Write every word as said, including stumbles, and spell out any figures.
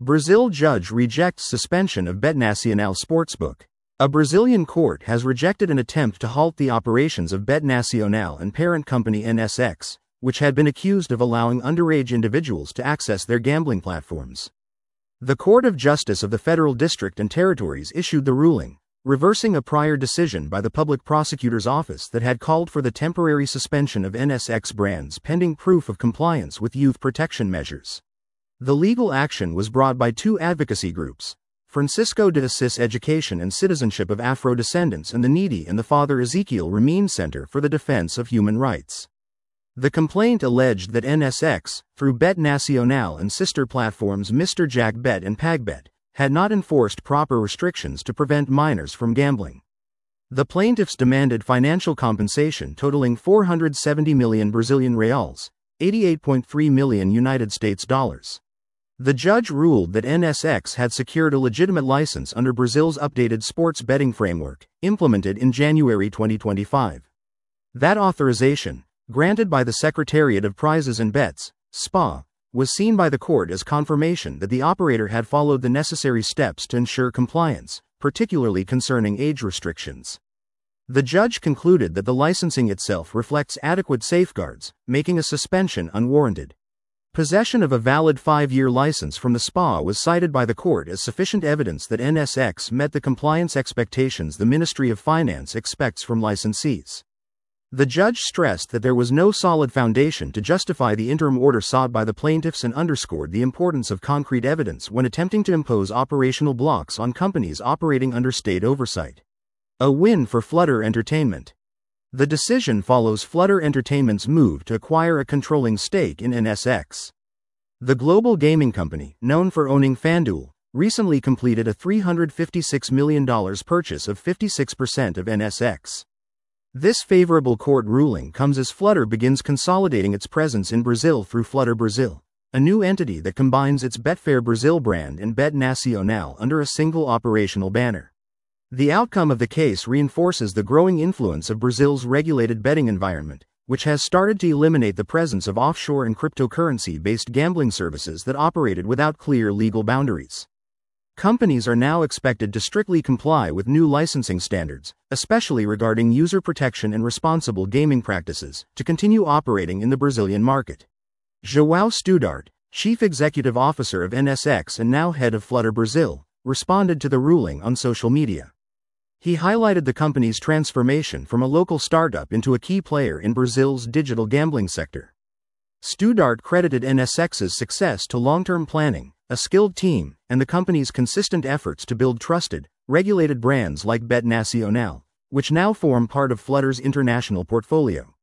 Brazil judge rejects suspension of Betnacional Sportsbook. A Brazilian court has rejected an attempt to halt the operations of Betnacional and parent company N S X, which had been accused of allowing underage individuals to access their gambling platforms. The Court of Justice of the Federal District and Territories issued the ruling, reversing a prior decision by the Public Prosecutor's Office that had called for the temporary suspension of N S X brands pending proof of compliance with youth protection measures. The legal action was brought by two advocacy groups, Francisco de Assis Education and Citizenship of Afro-Descendants and the Needy and the Father Ezekiel Ramin Center for the Defense of Human Rights. The complaint alleged that N S X, through Betnacional and sister platforms Mister Jack Bet and PagBet, had not enforced proper restrictions to prevent minors from gambling. The plaintiffs demanded financial compensation totaling four hundred seventy million Brazilian reals, eighty-eight point three million United States dollars. The judge ruled that N S X had secured a legitimate license under Brazil's updated sports betting framework, implemented in January twenty twenty-five. That authorization, granted by the Secretariat of Prizes and Bets, S P A, was seen by the court as confirmation that the operator had followed the necessary steps to ensure compliance, particularly concerning age restrictions. The judge concluded that the licensing itself reflects adequate safeguards, making a suspension unwarranted. Possession of a valid five-year license from the S P A was cited by the court as sufficient evidence that N S X met the compliance expectations the Ministry of Finance expects from licensees. The judge stressed that there was no solid foundation to justify the interim order sought by the plaintiffs and underscored the importance of concrete evidence when attempting to impose operational blocks on companies operating under state oversight. A win for Flutter Entertainment. The decision follows Flutter Entertainment's move to acquire a controlling stake in N S X. The global gaming company, known for owning FanDuel, recently completed a three hundred fifty-six million dollars purchase of fifty-six percent of N S X. This favorable court ruling comes as Flutter begins consolidating its presence in Brazil through Flutter Brazil, a new entity that combines its Betfair Brazil brand and Betnacional under a single operational banner. The outcome of the case reinforces the growing influence of Brazil's regulated betting environment, which has started to eliminate the presence of offshore and cryptocurrency-based gambling services that operated without clear legal boundaries. Companies are now expected to strictly comply with new licensing standards, especially regarding user protection and responsible gaming practices, to continue operating in the Brazilian market. João Studart, Chief Executive Officer of N S X and now head of Flutter Brazil, responded to the ruling on social media. He highlighted the company's transformation from a local startup into a key player in Brazil's digital gambling sector. Studart credited N S X's success to long-term planning, a skilled team, and the company's consistent efforts to build trusted, regulated brands like Betnacional, which now form part of Flutter's international portfolio.